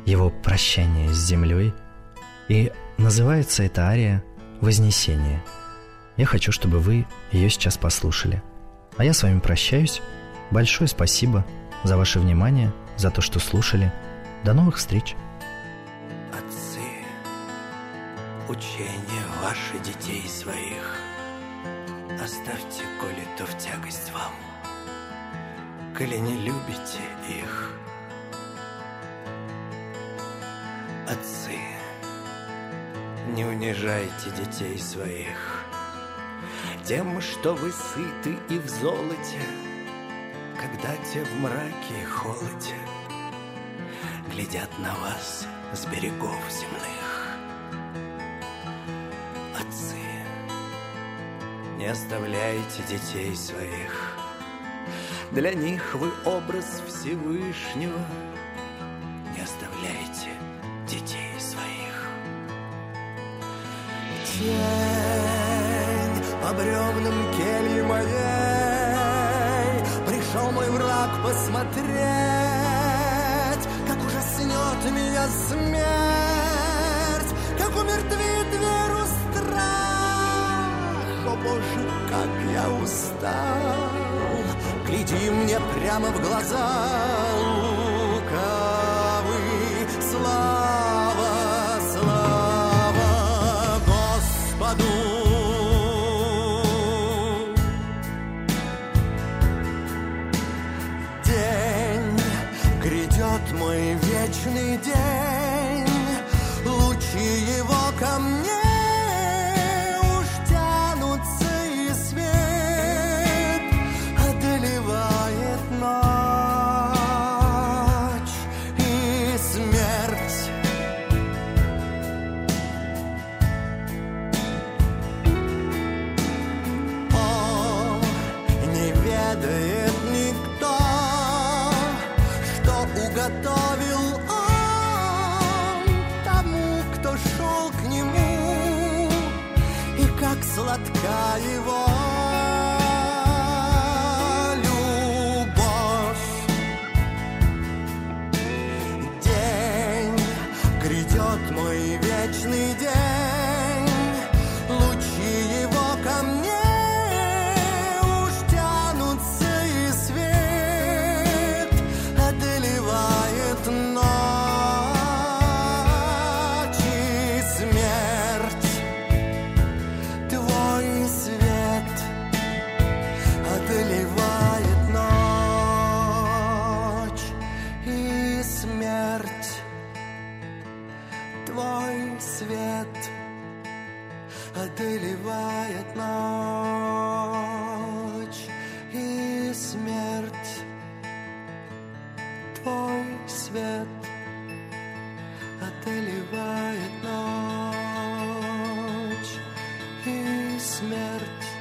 его прощание с землей. И называется эта ария «Вознесение». Я хочу, чтобы вы ее сейчас послушали. А я с вами прощаюсь. Большое спасибо за ваше внимание, за то, что слушали. До новых встреч. Отцы, учение ваши детей своих оставьте, коли то в тягость вам, коли не любите их. Отцы, не унижайте детей своих тем, что вы сыты и в золоте, когда те в мраке и холоде глядят на вас с берегов земных. Отцы, не оставляйте детей своих, для них вы образ Всевышнего. Не оставляйте детей своих. Тень по бревнам кельи моей пришел мой враг посмотреть, как ужаснет меня смерть, как умертвит веру страх. О, Боже, как я устал! Гляди мне прямо в глаза, лукавый. Слава, слава Господу! День грядет, мой вечный день, лучи его ко мне готовил он тому, кто шел к нему, и как сладка его любовь. День грядет, мой вечный день, лучи его ко мне одолевает ночь и смерть. Твой свет одолевает ночь и смерть.